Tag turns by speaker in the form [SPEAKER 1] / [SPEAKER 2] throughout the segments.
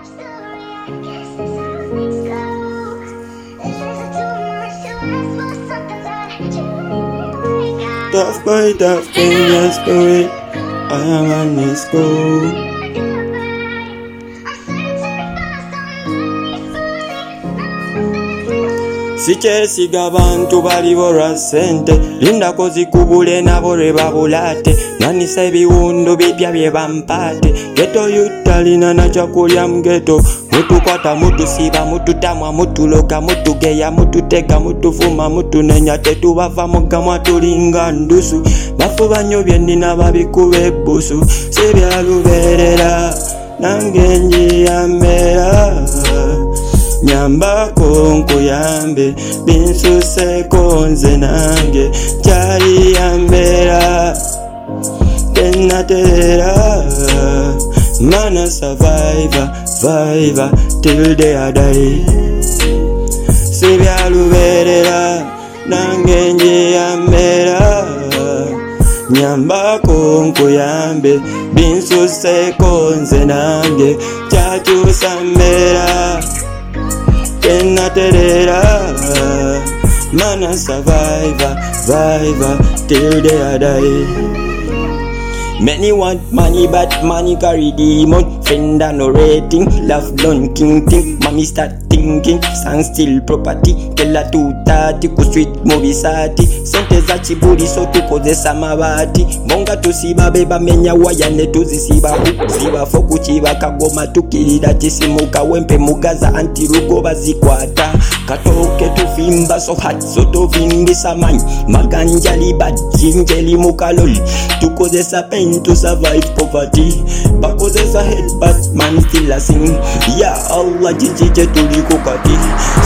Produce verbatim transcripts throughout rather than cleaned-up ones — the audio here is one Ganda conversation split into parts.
[SPEAKER 1] Tough boy, tough boy, let's do it. I am on this go. Sikyesiga bantu bali borwa ssente, lindako zikubule nabo lwe babulate, nanisa ebiwundu bipya bye bampaate, geto yutalina na kyakulya mugeto, mutukwata mutusiba mututamwa mutuloga mutugeya mututega mutufuma mutunenya tetubava mugamwa tulinga ndusu, bafuba nnyo bye nnina babikuba ebbusu, sibyalubeerera nange njiyambera nyambako nkuyambe binsuseko nze nange kyaliyambera tenaterera mana survivor survivor till day I die sibyalubeerera nange njiyambera nyambako nkuyambe binsuseko nze nange kyakyusambera tenaterera mana survivor survivor till day I die. Many want money but money carry demon, friend and no rating, love done king ting, mommy start thinking, stand still property, tell her two thirty, ku street movie sati, sente za chibuli so tukozesa mabati, bonga tusiba beba menya waya ne tuzisiba ziba foku chiba kagoma tukirira chisimuka wempe mugaza anti rugo bazikwata, katoke tufimba so hot so tuvingisa manyi, maganja liba jinjeli mukaloli, tukozesa pain to survive poverty, bakozesa head but man still a sing, ya Allah jijije tuliko kati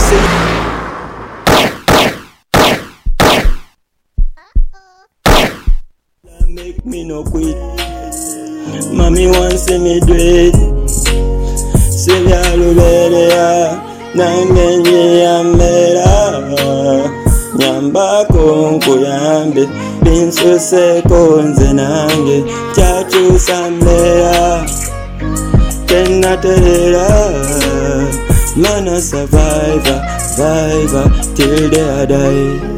[SPEAKER 1] make me no quit, mommy wants see me do it, sibyalubeerera nange njiyambera nyambako nkuyambe binsuseko nze nange kyakyusambera tenaterera mana survivor survivor till day I die.